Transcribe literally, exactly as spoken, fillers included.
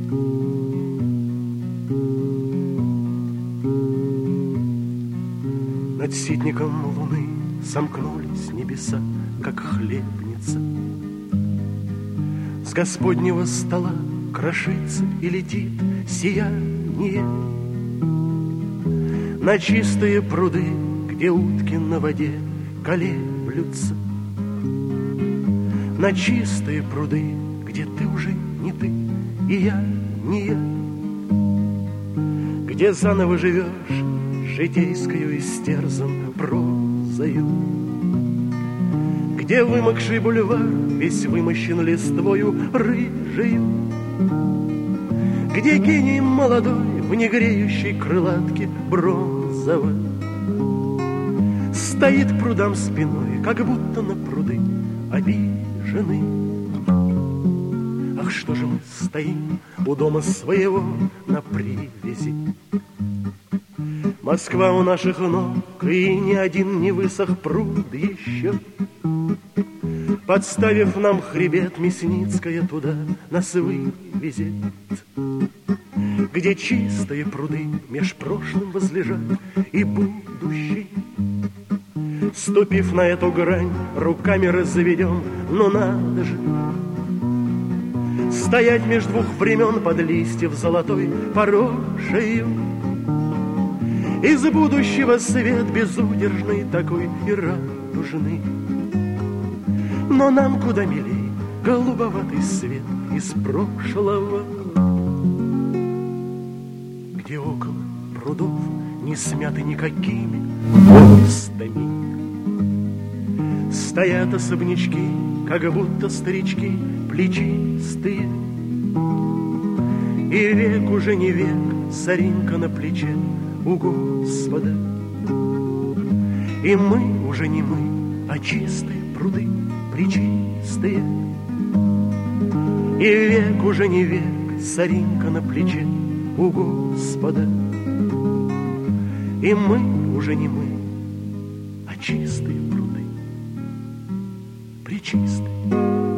Над ситником луны сомкнулись небеса, как хлебница. С Господнего стола крошится и летит сияние на чистые пруды, где утки на воде колеблются, на чистые пруды, где ты уже не ты и я не я, где заново живешь житейскою истерзан прозою, где вымокший бульвар весь вымощен листвою рыжею, где гений молодой в негреющей крылатке бронзовой стоит к прудам спиной, как будто на пруды обиженный. Ах, что же мы стоим у дома своего на привязи? Москва у наших ног, и ни один не высох пруд еще. Подставив нам хребет, Мясницкая туда нас вывезет, где чистые пруды меж прошлым возлежат и будущим. Ступив на эту грань, руками разведем, но надо же стоять меж двух времен под листьев золотой порошею. Из будущего свет безудержный такой и радужный, но нам куда милей голубоватый свет из прошлого, где около прудов не смяты никакими постами стоят особнячки, как будто старички плечистые, и век уже не век, соринка на плече у Господа. И мы уже не мы, а чистые пруды пречистые, и век уже не век, соринка на плече у Господа. И мы уже не мы, а чистые пруды пречистые.